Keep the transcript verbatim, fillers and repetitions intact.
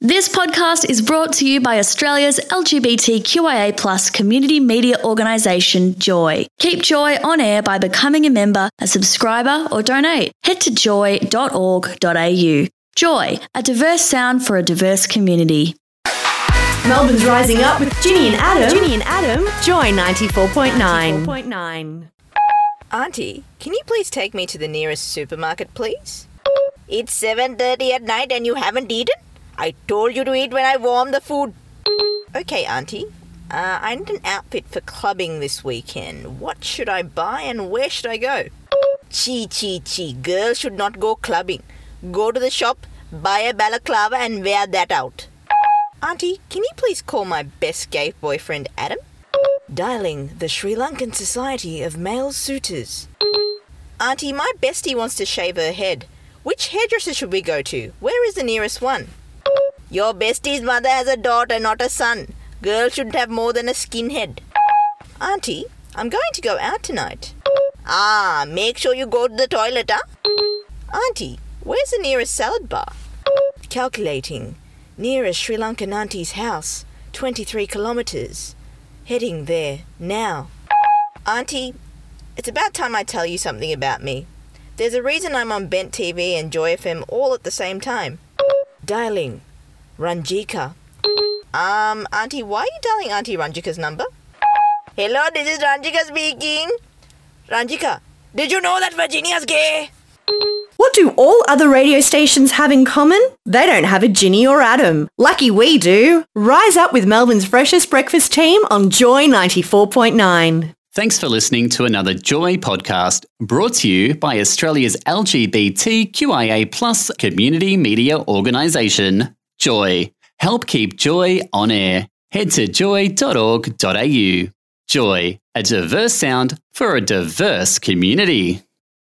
This podcast is brought to you by Australia's L G B T Q I A plus community media organisation, Joy. Keep Joy on air by becoming a member, a subscriber or donate. Head to joy dot org dot a u. Joy, a diverse sound for a diverse community. Melbourne's rising up with Ginny and Adam. Ginny and Adam, Joy ninety-four point nine. Auntie, can you please take me to the nearest supermarket, please? It's seven thirty at night and you haven't eaten? I told you to eat when I warm the food. Okay, Auntie. Uh, I need an outfit for clubbing this weekend. What should I buy and where should I go? Chee, chee, chee. Girls should not go clubbing. Go to the shop, buy a balaclava and wear that out. Auntie, can you please call my best gay boyfriend, Adam? Dialing the Sri Lankan Society of Male Suitors. Auntie, my bestie wants to shave her head. Which hairdresser should we go to? Where is the nearest one? Your bestie's mother has a daughter, not a son. Girls shouldn't have more than a skinhead. Auntie, I'm going to go out tonight. Ah, make sure you go to the toilet, huh? Auntie, where's the nearest salad bar? Calculating. Nearest Sri Lankan auntie's house, twenty-three kilometres. Heading there, now. Auntie, it's about time I tell you something about me. There's a reason I'm on Bent T V and Joy F M all at the same time. Dialing. Ranjika. Um, Auntie, why are you dialing Auntie Ranjika's number? Hello, this is Ranjika speaking. Ranjika, did you know that Virginia's gay? What do all other radio stations have in common? They don't have a Ginny or Adam. Lucky we do. Rise up with Melbourne's freshest breakfast team on Joy ninety-four point nine. Thanks for listening to another Joy podcast brought to you by Australia's L G B T Q I A plus community media organisation, Joy. Help keep Joy on air. Head to joy dot org dot a u. Joy, a diverse sound for a diverse community.